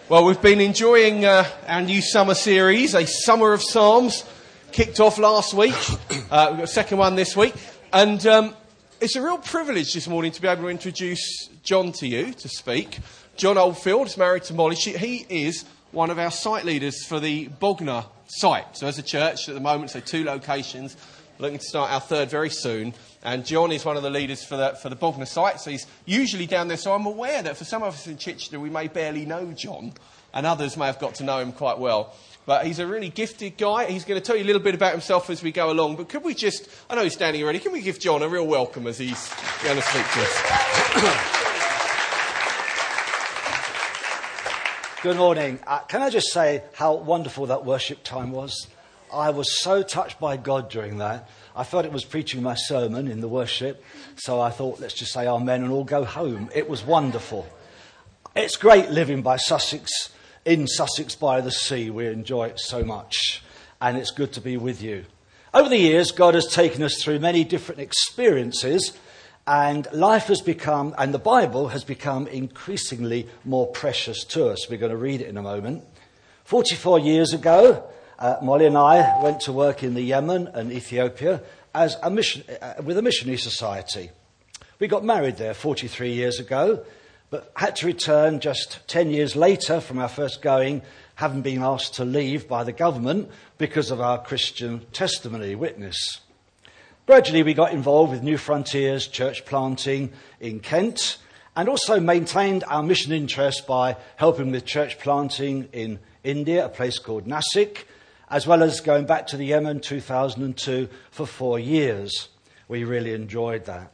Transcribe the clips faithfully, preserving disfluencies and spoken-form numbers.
Well, we've been enjoying uh, our new summer series, a Summer of Psalms, kicked off last week. Uh, we've got a second one this week. And um, it's a real privilege this morning to be able to introduce John to you to speak. John Oldfield is married to Molly. She, he is one of our site leaders for the Bognor site. So as a church at the moment, so two locations, looking to start our third very soon. And John is one of the leaders for the, for the Bognor site, so he's usually down there. So I'm aware that for some of us in Chichester, we may barely know John, and others may have got to know him quite well. But he's a really gifted guy. He's going to tell you a little bit about himself as we go along. But could we just, I know he's standing already, can we give John a real welcome as he's going to speak to us? Good morning. Uh, can I just say how wonderful that worship time was? I was so touched by God during that. I thought it was preaching my sermon in the worship, so I thought, let's just say amen and all go home. It was wonderful. It's great living by Sussex, in Sussex by the sea. We enjoy it so much, and it's good to be with you. Over the years, God has taken us through many different experiences, and life has become, and the Bible has become increasingly more precious to us. We're going to read it in a moment. forty-four years ago, Uh, Molly and I went to work in the Yemen and Ethiopia as a mission, uh, with a missionary society. We got married there forty-three years ago, but had to return just ten years later from our first going, having been asked to leave by the government because of our Christian testimony witness. Gradually we got involved with New Frontiers church planting in Kent, and also maintained our mission interest by helping with church planting in India, a place called Nasik, as well as going back to the Yemen in two thousand two for four years. We really enjoyed that.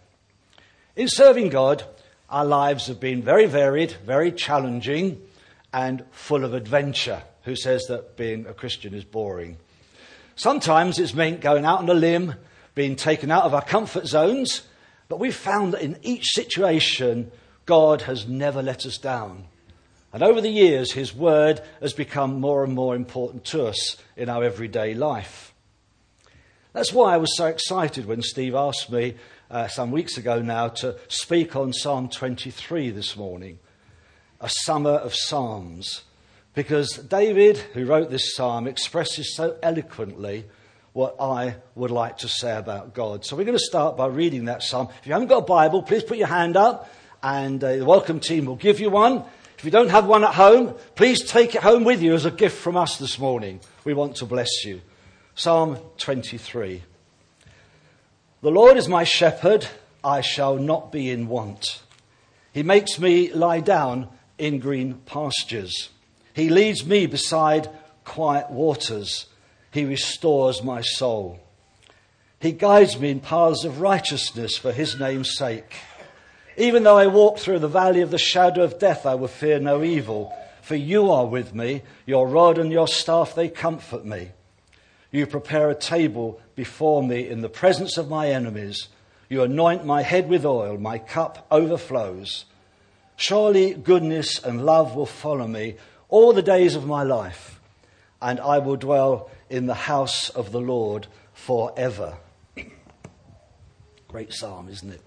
In serving God, our lives have been very varied, very challenging, and full of adventure. Who says that being a Christian is boring? Sometimes it's meant going out on a limb, being taken out of our comfort zones, but we've found that in each situation, God has never let us down. And over the years, his word has become more and more important to us in our everyday life. That's why I was so excited when Steve asked me uh, some weeks ago now to speak on Psalm twenty-three this morning, a summer of psalms, because David, who wrote this psalm, expresses so eloquently what I would like to say about God. So we're going to start by reading that psalm. If you haven't got a Bible, please put your hand up, and uh, the welcome team will give you one. If you don't have one at home, please take it home with you as a gift from us this morning. We want to bless you. Psalm twenty-three. The Lord is my shepherd, I shall not be in want. He makes me lie down in green pastures. He leads me beside quiet waters. He restores my soul. He guides me in paths of righteousness for his name's sake. Even though I walk through the valley of the shadow of death, I will fear no evil, for you are with me. Your rod and your staff, they comfort me. You prepare a table before me in the presence of my enemies. You anoint my head with oil, my cup overflows. Surely goodness and love will follow me all the days of my life, and I will dwell in the house of the Lord forever. Great psalm, isn't it?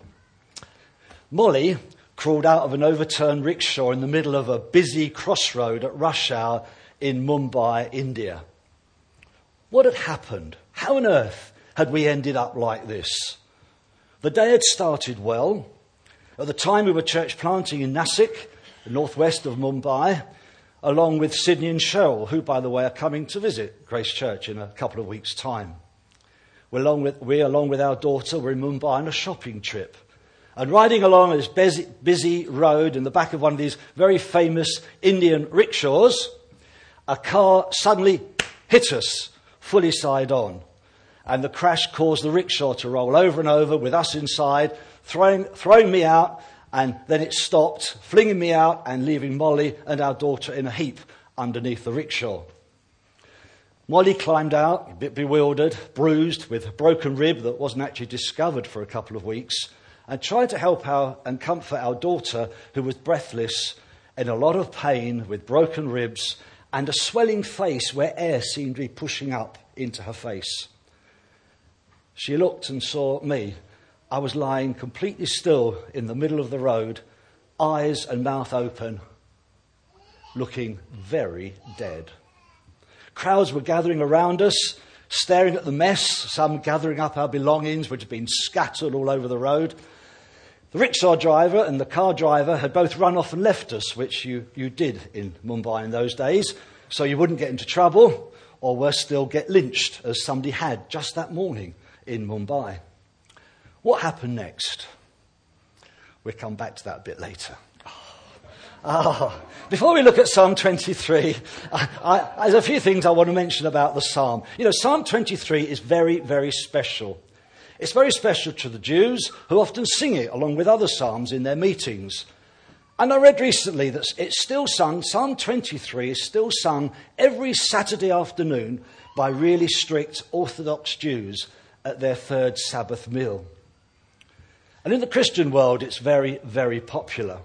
Molly crawled out of an overturned rickshaw in the middle of a busy crossroad at rush hour in Mumbai, India. What had happened? How on earth had we ended up like this? The day had started well. At the time we were church planting in Nasik, northwest of Mumbai, along with Sydney and Cheryl, who, by the way, are coming to visit Grace Church in a couple of weeks' time. We, along with, we, along with our daughter, were in Mumbai on a shopping trip. And riding along this busy, busy road in the back of one of these very famous Indian rickshaws, a car suddenly hit us, fully side on. And the crash caused the rickshaw to roll over and over with us inside, throwing, throwing me out, and then it stopped, flinging me out and leaving Molly and our daughter in a heap underneath the rickshaw. Molly climbed out, a bit bewildered, bruised, with a broken rib that wasn't actually discovered for a couple of weeks, and tried to help our and comfort our daughter, who was breathless, in a lot of pain, with broken ribs and a swelling face where air seemed to be pushing up into her face. She looked and saw me. I was lying completely still in the middle of the road, eyes and mouth open. looking very dead. Crowds were gathering around us, staring at the mess, some gathering up our belongings, which had been scattered all over the road. The rickshaw driver and the car driver had both run off and left us, which you, you did in Mumbai in those days, so you wouldn't get into trouble, or worse still, get lynched, as somebody had just that morning in Mumbai. What happened next? We'll come back to that a bit later. Ah, before we look at Psalm twenty-three, I, I, there's a few things I want to mention about the psalm. You know, Psalm twenty-three is very, very special. It's very special to the Jews, who often sing it along with other psalms in their meetings. And I read recently that it's still sung, Psalm twenty-three is still sung every Saturday afternoon by really strict Orthodox Jews at their third Sabbath meal. And in the Christian world, it's very, very popular.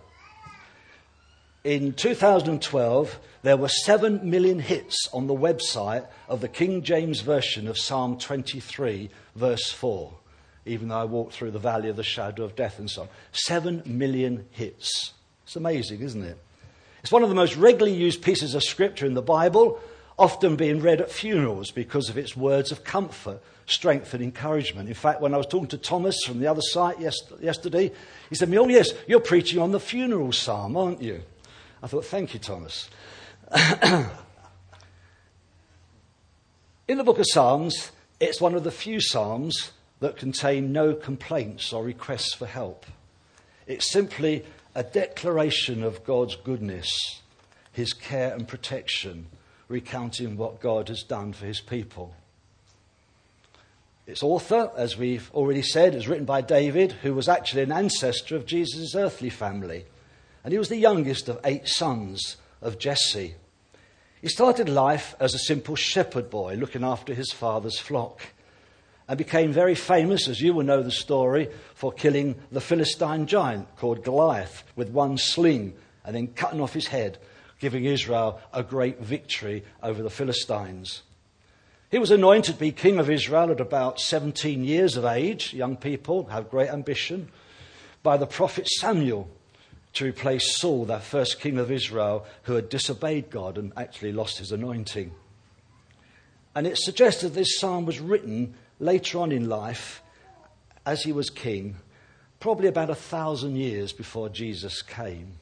In two thousand twelve, there were seven million hits on the website of the King James Version of Psalm twenty-three, verse four, even though I walked through the valley of the shadow of death and so on. Seven million hits. It's amazing, isn't it? It's one of the most regularly used pieces of scripture in the Bible, often being read at funerals because of its words of comfort, strength and encouragement. In fact, when I was talking to Thomas from the other site yesterday, he said to me, "Oh yes, you're preaching on the funeral psalm, aren't you?" I thought, thank you, Thomas. In the book of Psalms, it's one of the few psalms that contain no complaints or requests for help. It's simply a declaration of God's goodness, his care and protection, recounting what God has done for his people. Its author, as we've already said, is written by David, who was actually an ancestor of Jesus' earthly family. And he was the youngest of eight sons of Jesse. He started life as a simple shepherd boy looking after his father's flock, and became very famous, as you will know the story, for killing the Philistine giant called Goliath with one sling and then cutting off his head, giving Israel a great victory over the Philistines. He was anointed to be king of Israel at about seventeen years of age. Young people have great ambition. By the prophet Samuel, to replace Saul, that first king of Israel, who had disobeyed God and actually lost his anointing. And it's suggested this psalm was written later on in life, as he was king, probably about a thousand years before Jesus came.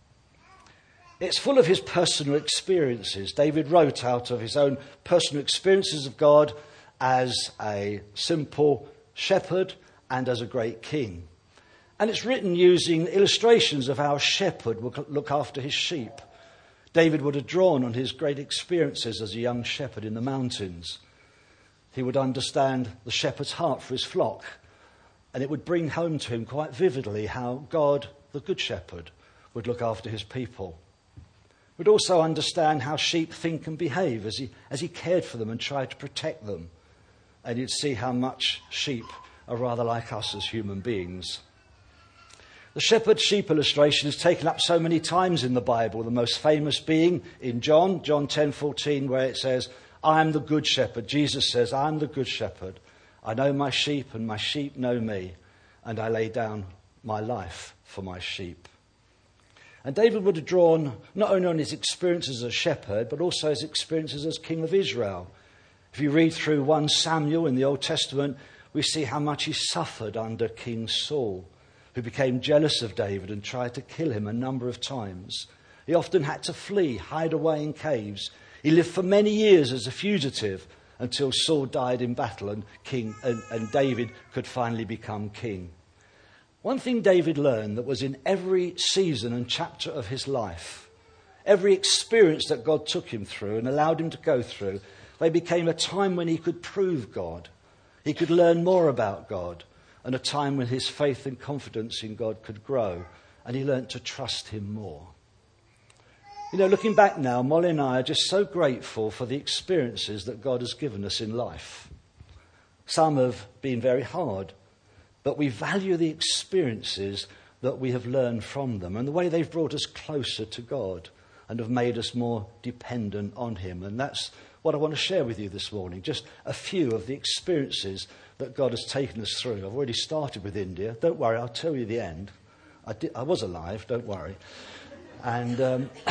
It's full of his personal experiences. David wrote out of his own personal experiences of God as a simple shepherd and as a great king. And it's written using illustrations of how a shepherd would look after his sheep. David would have drawn on his great experiences as a young shepherd in the mountains. He would understand the shepherd's heart for his flock, and it would bring home to him quite vividly how God, the good shepherd, would look after his people. Would also understand how sheep think and behave as he, as he cared for them and tried to protect them. And you'd see how much sheep are rather like us as human beings. The shepherd-sheep illustration is taken up so many times in the Bible, the most famous being in John, John ten fourteen, where it says, "I am the good shepherd." Jesus says, "I am the good shepherd. I know my sheep and my sheep know me, and I lay down my life for my sheep." And David would have drawn not only on his experiences as a shepherd, but also his experiences as king of Israel. If you read through First Samuel in the Old Testament, we see how much he suffered under King Saul, who became jealous of David and tried to kill him a number of times. He often had to flee, hide away in caves. He lived for many years as a fugitive until Saul died in battle and, King, and, and David could finally become king. One thing David learned that was in every season and chapter of his life, every experience that God took him through and allowed him to go through, they became a time when he could prove God. He could learn more about God, and a time when his faith and confidence in God could grow, and he learnt to trust him more. You know, looking back now, Molly and I are just so grateful for the experiences that God has given us in life. Some have been very hard, but we value the experiences that we have learned from them and the way they've brought us closer to God and have made us more dependent on him. And that's what I want to share with you this morning, just a few of the experiences that God has taken us through. I've already started with India. Don't worry, I'll tell you the end. I, did, I was alive, don't worry. And um,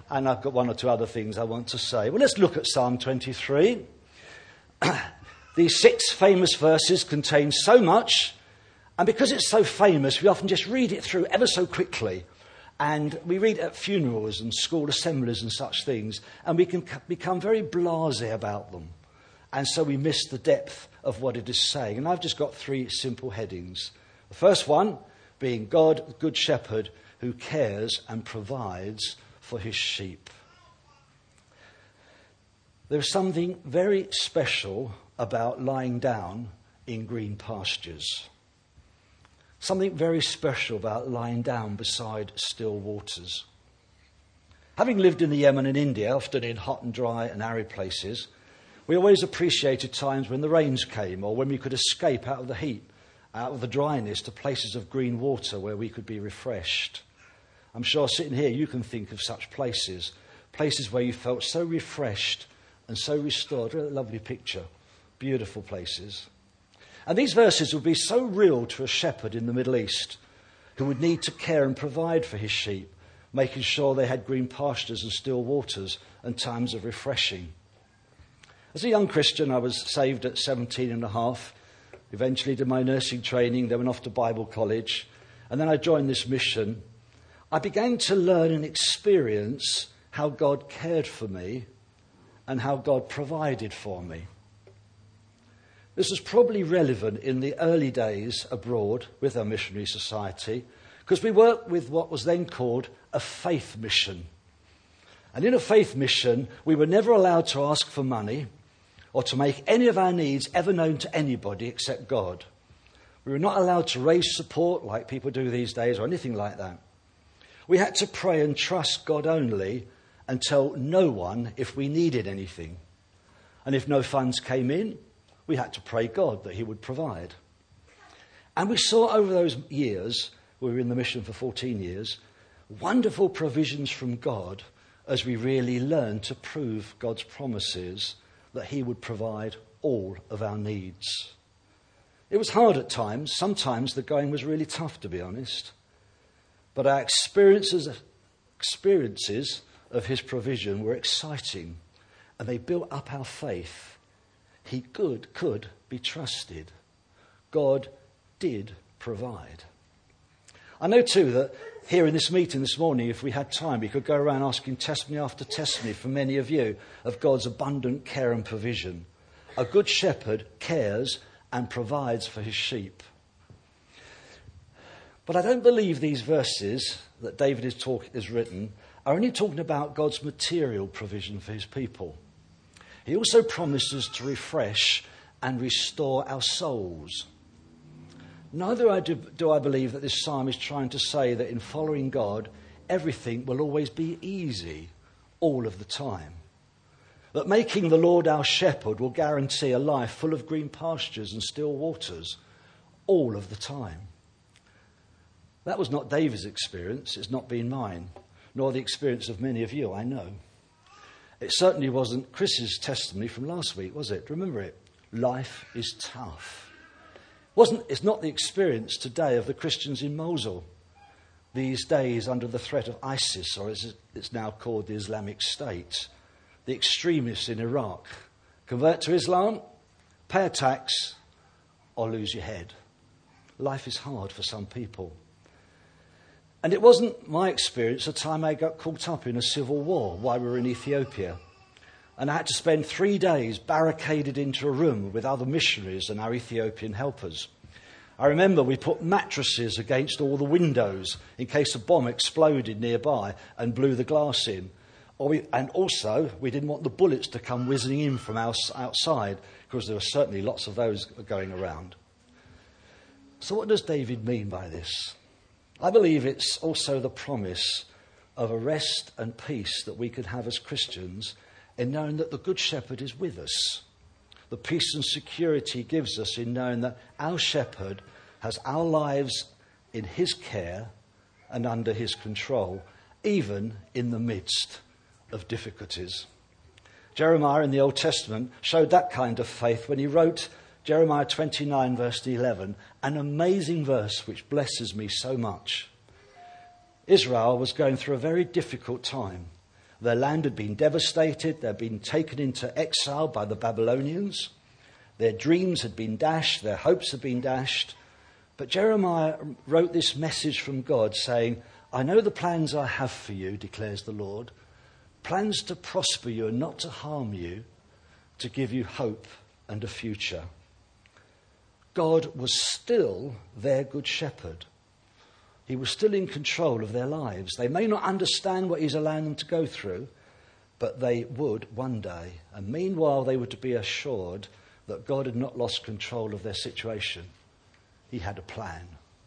and I've got one or two other things I want to say. Well, let's look at Psalm twenty-three. These six famous verses contain so much, and because it's so famous, we often just read it through ever so quickly. And we read it at funerals and school assemblies and such things, and we can become very blasé about them. And so we miss the depth of what it is saying. And I've just got three simple headings. The first one being God, the Good Shepherd, who cares and provides for his sheep. There's something very special about lying down in green pastures. Something very special about lying down beside still waters. Having lived in the Yemen and India, often in hot and dry and arid places, we always appreciated times when the rains came or when we could escape out of the heat, out of the dryness, to places of green water where we could be refreshed. I'm sure sitting here you can think of such places, places where you felt so refreshed and so restored. What a lovely picture. Beautiful places. And these verses would be so real to a shepherd in the Middle East who would need to care and provide for his sheep, making sure they had green pastures and still waters and times of refreshing. As a young Christian, I was saved at seventeen and a half, eventually did my nursing training, then went off to Bible college, and then I joined this mission. I began to learn and experience how God cared for me and how God provided for me. This was probably relevant in the early days abroad with our missionary society, because we worked with what was then called a faith mission. And in a faith mission, we were never allowed to ask for money or to make any of our needs ever known to anybody except God. We were not allowed to raise support like people do these days or anything like that. We had to pray and trust God only and tell no one if we needed anything. And if no funds came in, we had to pray God that he would provide. And we saw over those years, we were in the mission for fourteen years, wonderful provisions from God as we really learned to prove God's promises that he would provide all of our needs. It was hard at times. Sometimes the going was really tough, to be honest. But our experiences, experiences of his provision were exciting, and they built up our faith. He could, could be trusted. God did provide. I know too that here in this meeting this morning, if we had time, we could go around asking testimony after testimony from many of you of God's abundant care and provision. A good shepherd cares and provides for his sheep. But I don't believe these verses that David is talk, is written are only talking about God's material provision for his people. He also promises to refresh and restore our souls. Neither do, do I believe that this psalm is trying to say that in following God, everything will always be easy all of the time. That making the Lord our shepherd will guarantee a life full of green pastures and still waters all of the time. That was not David's experience. It's not been mine, nor the experience of many of you, I know. It certainly wasn't Chris's testimony from last week, was it? Remember it? Life is tough. Wasn't, it's not the experience today of the Christians in Mosul, these days under the threat of ISIS, or as it's now called the Islamic State, the extremists in Iraq. Convert to Islam, pay a tax, or lose your head. Life is hard for some people. And it wasn't my experience the time I got caught up in a civil war while we were in Ethiopia. And I had to spend three days barricaded into a room with other missionaries and our Ethiopian helpers. I remember we put mattresses against all the windows in case a bomb exploded nearby and blew the glass in. Or we, and also, we didn't want the bullets to come whizzing in from outside, because there were certainly lots of those going around. So what does David mean by this? I believe it's also the promise of a rest and peace that we could have as Christians in knowing that the Good Shepherd is with us. The peace and security he gives us in knowing that our shepherd has our lives in his care and under his control, even in the midst of difficulties. Jeremiah in the Old Testament showed that kind of faith when he wrote Jeremiah twenty-nine verse eleven, an amazing verse which blesses me so much. Israel was going through a very difficult time. Their land had been devastated. They'd been taken into exile by the Babylonians. Their dreams had been dashed. Their hopes had been dashed. But Jeremiah wrote this message from God saying, I know the plans I have for you, declares the Lord, plans to prosper you and not to harm you, to give you hope and a future. God was still their good shepherd. He was still in control of their lives. They may not understand what he's allowing them to go through, but they would one day. And meanwhile, they were to be assured that God had not lost control of their situation. He had a plan.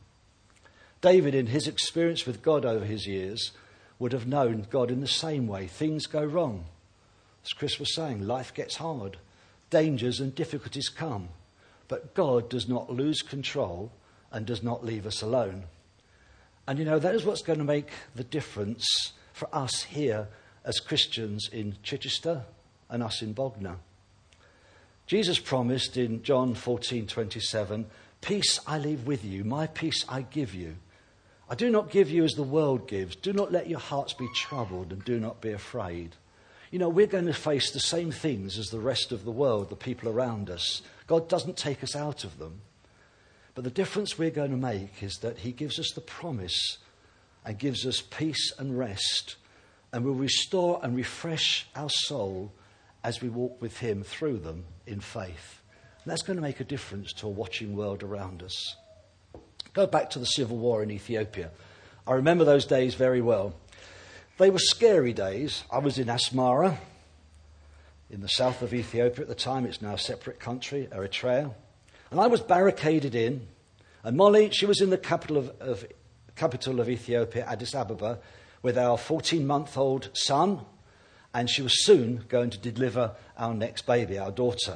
David, in his experience with God over his years, would have known God in the same way. Things go wrong. As Chris was saying, life gets hard. Dangers and difficulties come. But God does not lose control and does not leave us alone. And you know, that is what's going to make the difference for us here as Christians in Chichester and us in Bognor. Jesus promised in John fourteen twenty-seven, peace I leave with you, my peace I give you. I do not give you as the world gives. Do not let your hearts be troubled and do not be afraid. You know, we're going to face the same things as the rest of the world, the people around us. God doesn't take us out of them. But the difference we're going to make is that he gives us the promise and gives us peace and rest and will restore and refresh our soul as we walk with him through them in faith. And that's going to make a difference to a watching world around us. Go back to the civil war in Ethiopia. I remember those days very well. They were scary days. I was in Asmara, in the south of Ethiopia at the time. It's now a separate country, Eritrea. And I was barricaded in. And Molly, she was in the capital of, of, capital of Ethiopia, Addis Ababa, with our fourteen-month-old son. And she was soon going to deliver our next baby, our daughter.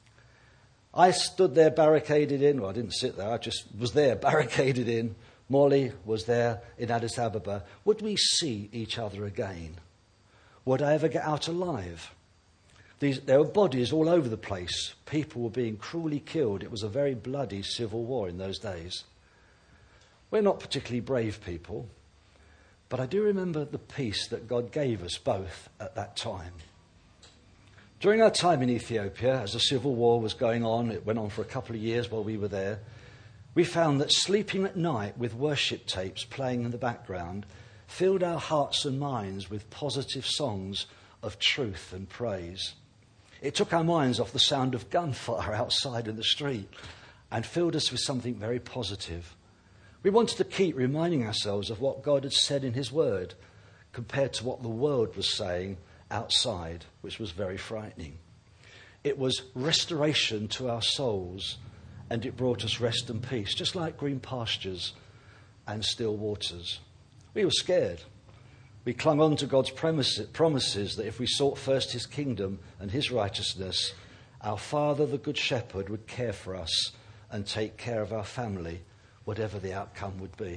I stood there barricaded in. Well, I didn't sit there. I just was there barricaded in. Molly was there in Addis Ababa. Would we see each other again? Would I ever get out alive? These, there were bodies all over the place. People were being cruelly killed. It was a very bloody civil war in those days. We're not particularly brave people, but I do remember the peace that God gave us both at that time. During our time in Ethiopia, as the civil war was going on, it went on for a couple of years while we were there, we found that sleeping at night with worship tapes playing in the background filled our hearts and minds with positive songs of truth and praise. It took our minds off the sound of gunfire outside in the street and filled us with something very positive. We wanted to keep reminding ourselves of what God had said in his word compared to what the world was saying outside, which was very frightening. It was restoration to our souls, and it brought us rest and peace, just like green pastures and still waters. We were scared. We clung on to God's promises that if we sought first his kingdom and his righteousness, our Father, the Good Shepherd, would care for us and take care of our family, whatever the outcome would be.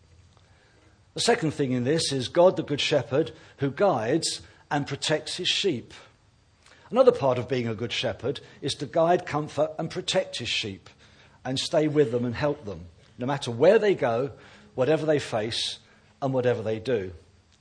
The second thing in this is God, the Good Shepherd, who guides and protects his sheep. Another part of being a good shepherd is to guide, comfort and protect his sheep and stay with them and help them, no matter where they go, whatever they face and whatever they do.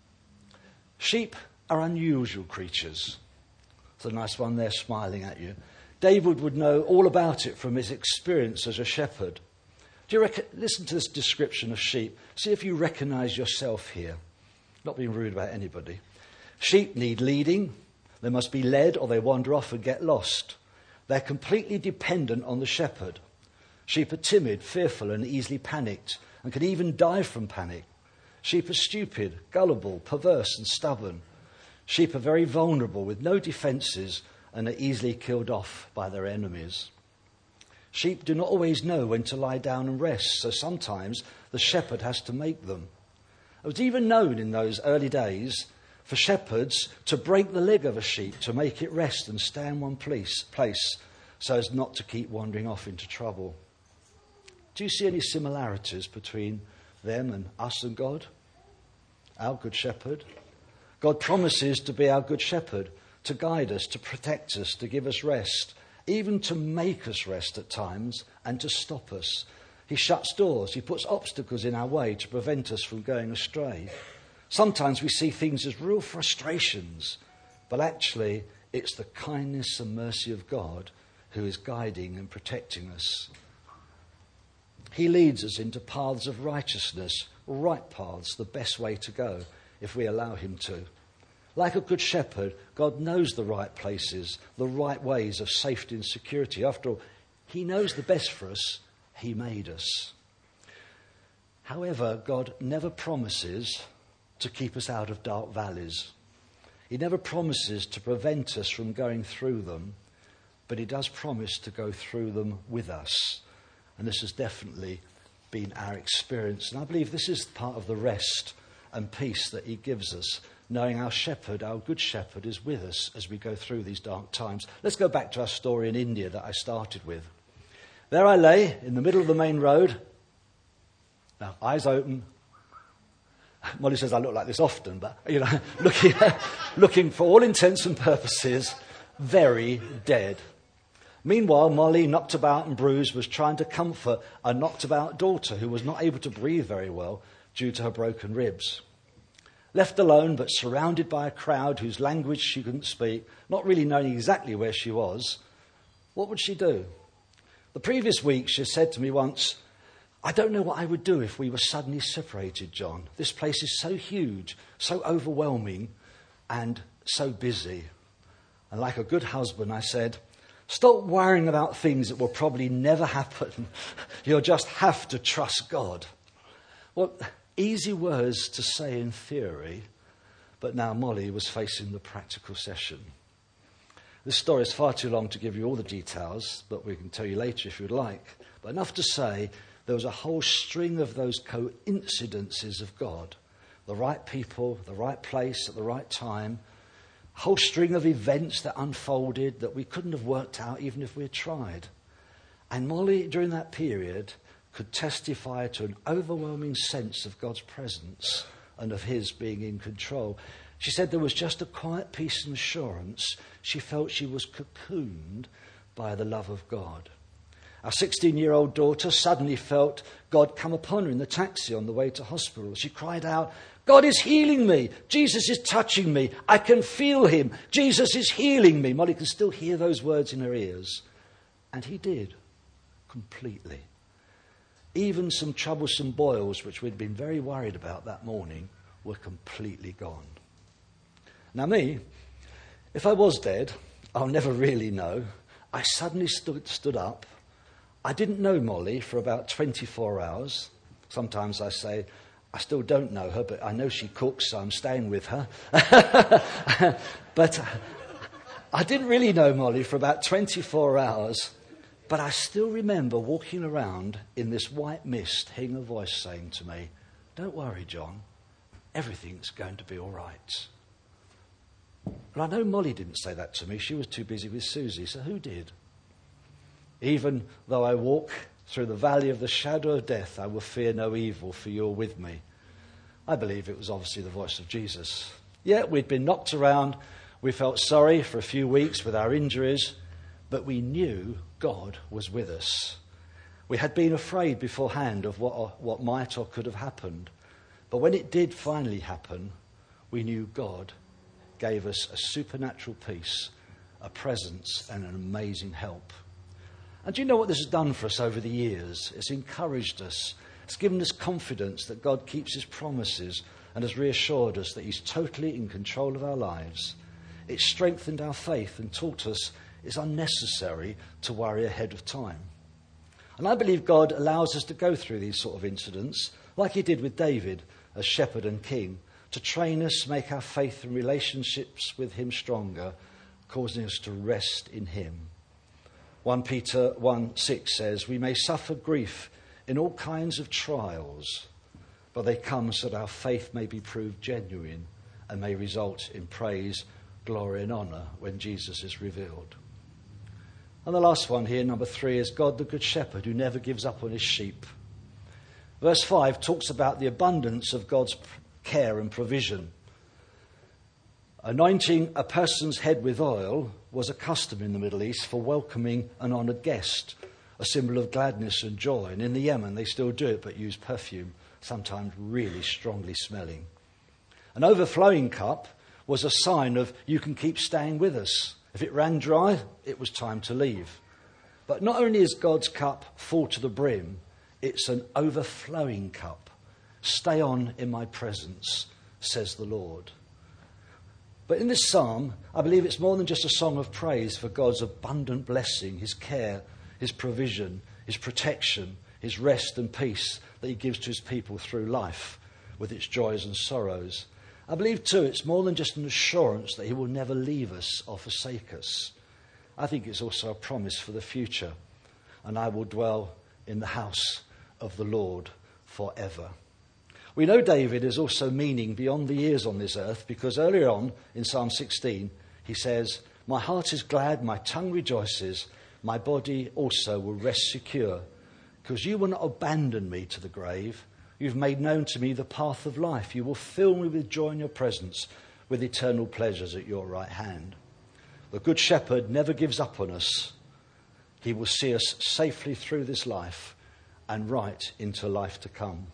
Sheep are unusual creatures. There's a nice one there smiling at you. David would know all about it from his experience as a shepherd. Do you reckon, listen to this description of sheep. See if you recognise yourself here. Not being rude about anybody. Sheep need leading. They must be led or they wander off and get lost. They're completely dependent on the shepherd. Sheep are timid, fearful and easily panicked and can even die from panic. Sheep are stupid, gullible, perverse and stubborn. Sheep are very vulnerable with no defences and are easily killed off by their enemies. Sheep do not always know when to lie down and rest, so sometimes the shepherd has to make them. It was even known in those early days for shepherds to break the leg of a sheep to make it rest and stay in one place, place so as not to keep wandering off into trouble. Do you see any similarities between them and us and God? Our good shepherd. God promises to be our good shepherd, to guide us, to protect us, to give us rest, even to make us rest at times and to stop us. He shuts doors. He puts obstacles in our way to prevent us from going astray. Sometimes we see things as real frustrations, but actually it's the kindness and mercy of God who is guiding and protecting us. He leads us into paths of righteousness, right paths, the best way to go if we allow him to. Like a good shepherd, God knows the right places, the right ways of safety and security. After all, he knows the best for us. He made us. However, God never promises to keep us out of dark valleys. He never promises to prevent us from going through them, but he does promise to go through them with us. And this has definitely been our experience. And I believe this is part of the rest and peace that he gives us, knowing our shepherd, our good shepherd, is with us as we go through these dark times. Let's go back to our story in India that I started with. There I lay in the middle of the main road. Now, eyes open. Molly says I look like this often, but, you know, looking, looking for all intents and purposes, very dead. Meanwhile, Molly, knocked about and bruised, was trying to comfort a knocked about daughter who was not able to breathe very well due to her broken ribs. Left alone, but surrounded by a crowd whose language she couldn't speak, not really knowing exactly where she was, what would she do? The previous week, she said to me once, I don't know what I would do if we were suddenly separated, John. This place is so huge, so overwhelming, and so busy. And like a good husband, I said, stop worrying about things that will probably never happen. You'll just have to trust God. Well, easy words to say in theory, but now Molly was facing the practical session. This story is far too long to give you all the details, but we can tell you later if you'd like. But enough to say there was a whole string of those coincidences of God. The right people, the right place at the right time. A whole string of events that unfolded that we couldn't have worked out even if we had tried. And Molly, during that period, could testify to an overwhelming sense of God's presence and of his being in control. She said there was just a quiet peace and assurance. She felt she was cocooned by the love of God. Our sixteen-year-old daughter suddenly felt God come upon her in the taxi on the way to hospital. She cried out, God is healing me. Jesus is touching me. I can feel him. Jesus is healing me. Molly can still hear those words in her ears. And he did, completely. Even some troublesome boils, which we'd been very worried about that morning, were completely gone. Now me, if I was dead, I'll never really know. I suddenly stood, stood up. I didn't know Molly for about twenty-four hours. Sometimes I say, I still don't know her, but I know she cooks, so I'm staying with her. But I didn't really know Molly for about twenty-four hours. But I still remember walking around in this white mist, hearing a voice saying to me, don't worry, John, everything's going to be all right. And I know Molly didn't say that to me. She was too busy with Susie, so who did? Even though I walk through the valley of the shadow of death, I will fear no evil, for you're with me. I believe it was obviously the voice of Jesus. Yeah, we'd been knocked around. We felt sorry for a few weeks with our injuries, but we knew God was with us. We had been afraid beforehand of what, what might or could have happened. But when it did finally happen, we knew God gave us a supernatural peace, a presence, and an amazing help. And do you know what this has done for us over the years? It's encouraged us. It's given us confidence that God keeps his promises and has reassured us that he's totally in control of our lives. It's strengthened our faith and taught us it's unnecessary to worry ahead of time. And I believe God allows us to go through these sort of incidents, like he did with David as shepherd and king, to train us, make our faith and relationships with him stronger, causing us to rest in him. First Peter one six says, we may suffer grief in all kinds of trials, but they come so that our faith may be proved genuine and may result in praise, glory and honour when Jesus is revealed. And the last one here, number three, is God the Good Shepherd who never gives up on his sheep. Verse five talks about the abundance of God's care and provision. Anointing a person's head with oil was a custom in the Middle East for welcoming an honoured guest, a symbol of gladness and joy. And in the Yemen, they still do it, but use perfume, sometimes really strongly smelling. An overflowing cup was a sign of you can keep staying with us. If it ran dry, it was time to leave. But not only is God's cup full to the brim, it's an overflowing cup. Stay on in my presence, says the Lord. But in this psalm, I believe it's more than just a song of praise for God's abundant blessing, his care, his provision, his protection, his rest and peace that he gives to his people through life with its joys and sorrows. I believe too it's more than just an assurance that he will never leave us or forsake us. I think it's also a promise for the future. And I will dwell in the house of the Lord forever. We know David is also meaning beyond the years on this earth, because earlier on in Psalm sixteen, he says, my heart is glad, my tongue rejoices, my body also will rest secure, because you will not abandon me to the grave. You've made known to me the path of life. You will fill me with joy in your presence, with eternal pleasures at your right hand. The Good Shepherd never gives up on us. He will see us safely through this life and right into life to come.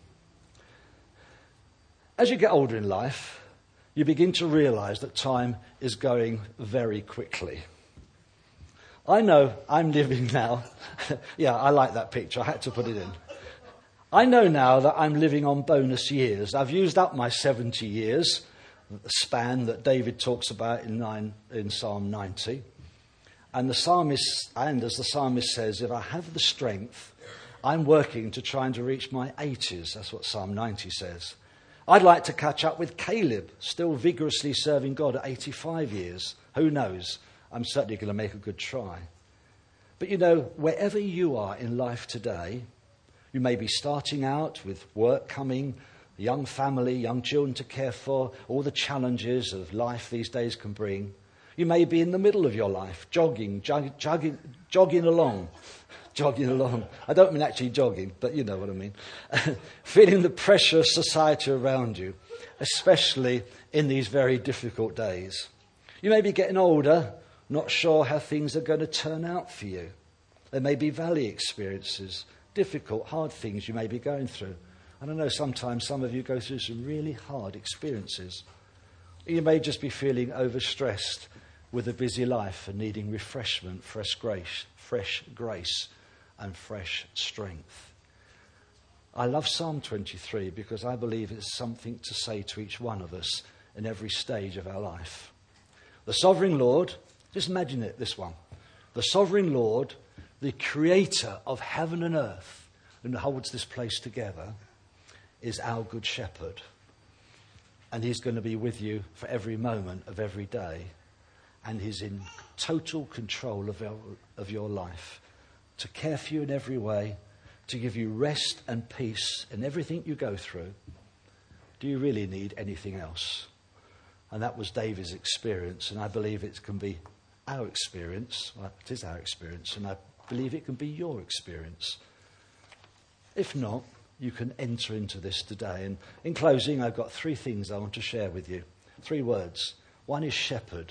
As you get older in life, you begin to realise that time is going very quickly. I know I'm living now. Yeah, I like that picture. I had to put it in. I know now that I'm living on bonus years. I've used up my seventy years, the span that David talks about in, nine, in Psalm ninety. And the psalmist, and as the psalmist says, if I have the strength, I'm working to try and to reach my eighties. That's what Psalm ninety says. I'd like to catch up with Caleb, still vigorously serving God at eighty-five years. Who knows? I'm certainly going to make a good try. But you know, wherever you are in life today, you may be starting out with work coming, a young family, young children to care for, all the challenges of life these days can bring. You may be in the middle of your life, jogging, jog, jogging, jogging along. Jogging along. I don't mean actually jogging, but you know what I mean. Feeling the pressure of society around you, especially in these very difficult days. You may be getting older, not sure how things are going to turn out for you. There may be valley experiences, difficult, hard things you may be going through. And I know sometimes some of you go through some really hard experiences. You may just be feeling overstressed with a busy life and needing refreshment, fresh grace, fresh grace and fresh strength. I love Psalm twenty-three because I believe it's something to say to each one of us in every stage of our life. The sovereign Lord, just imagine it, this one. The sovereign Lord, the creator of heaven and earth, and holds this place together, is our good shepherd. And he's going to be with you for every moment of every day. And he's in total control of your, of your life, to care for you in every way, to give you rest and peace in everything you go through. Do you really need anything else? And that was David's experience, and I believe it can be our experience. Well, it is our experience, and I believe it can be your experience. If not, you can enter into this today. And in closing, I've got three things I want to share with you. Three words. One is shepherd.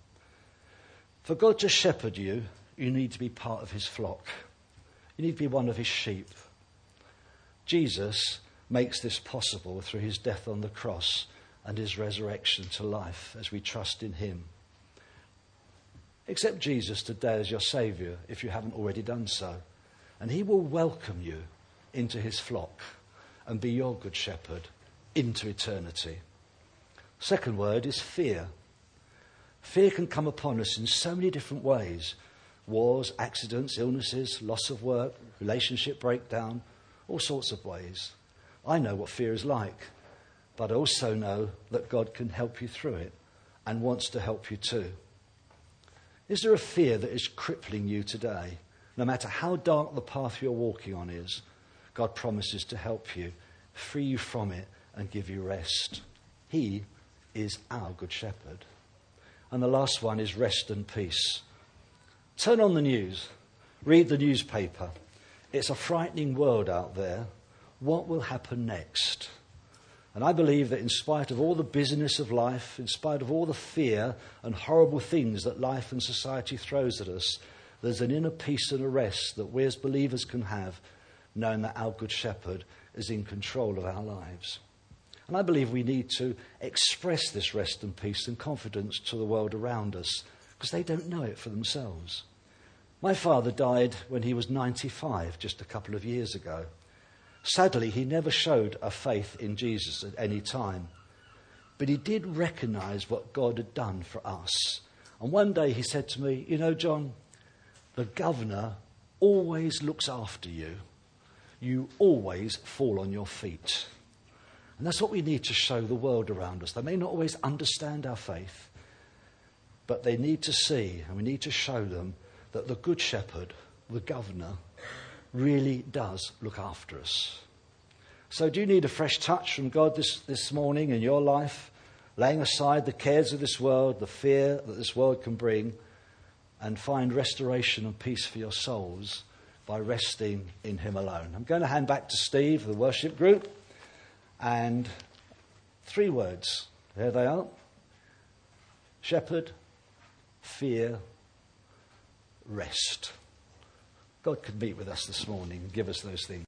For God to shepherd you, you need to be part of his flock. You need to be one of his sheep. Jesus makes this possible through his death on the cross and his resurrection to life as we trust in him. Accept Jesus today as your Saviour if you haven't already done so. And he will welcome you into his flock and be your good shepherd into eternity. Second word is fear. Fear can come upon us in so many different ways. Wars, accidents, illnesses, loss of work, relationship breakdown, all sorts of ways. I know what fear is like, but I also know that God can help you through it and wants to help you too. Is there a fear that is crippling you today? No matter how dark the path you're walking on is, God promises to help you, free you from it and give you rest. He is our good shepherd. And the last one is rest and peace. Turn on the news. Read the newspaper. It's a frightening world out there. What will happen next? And I believe that in spite of all the busyness of life, in spite of all the fear and horrible things that life and society throws at us, there's an inner peace and a rest that we as believers can have, knowing that our good shepherd is in control of our lives. And I believe we need to express this rest and peace and confidence to the world around us, because they don't know it for themselves. My father died when he was ninety-five, just a couple of years ago. Sadly, he never showed a faith in Jesus at any time. But he did recognise what God had done for us. And one day he said to me, you know, John, the governor always looks after you. You always fall on your feet. And that's what we need to show the world around us. They may not always understand our faith, but they need to see, and we need to show them, that the Good Shepherd, the governor, really does look after us. So do you need a fresh touch from God this, this morning in your life, laying aside the cares of this world, the fear that this world can bring, and find restoration and peace for your souls by resting in him alone? I'm going to hand back to Steve, the worship group, and three words. There they are. Shepherd, fear, rest. God could meet with us this morning and give us those things.